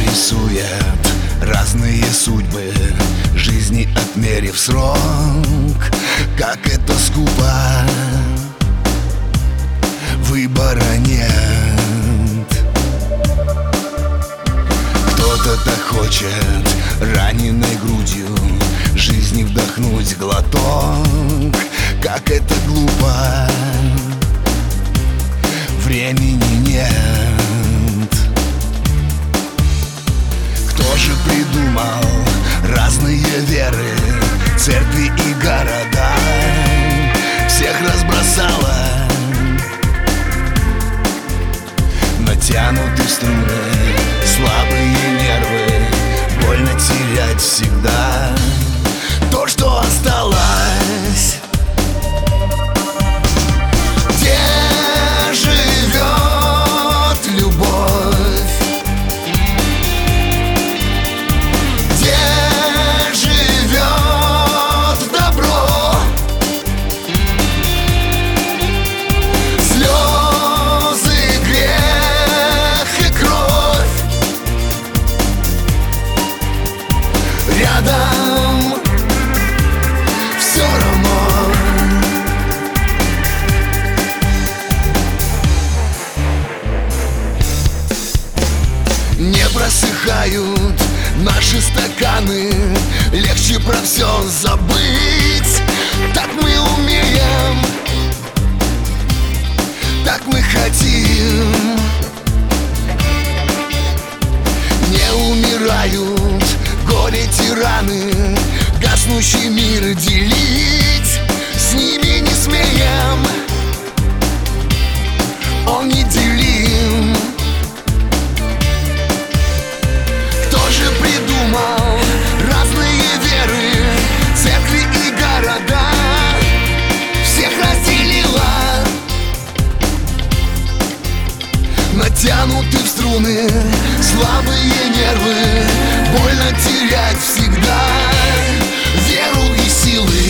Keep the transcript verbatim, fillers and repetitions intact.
рисует разные судьбы, жизни отмерив срок. Как это скупо, выбора нет. Кто-то хочет раненой грудью жизни вдохнуть глоток. Как это глупо, времени нет. Кто же придумал разные веры, церкви и города? Всех разбросала, натянуты струны, слабые нервы, больно терять всегда то, что осталось. Где живет любовь? Где живет добро? Слезы, грех и кровь рядом все равно. Не просыхают наши стаканы, легче про все забыть. Так мы умеем, так мы хотим. Не умирают горе-тираны, гаснущий мир делить с ними не смеем. Он неделим. Кто же придумал разные веры, церкви и города? Всех разделила, натянуты в струны, слабые нервы, больно терять всегда веру и силы.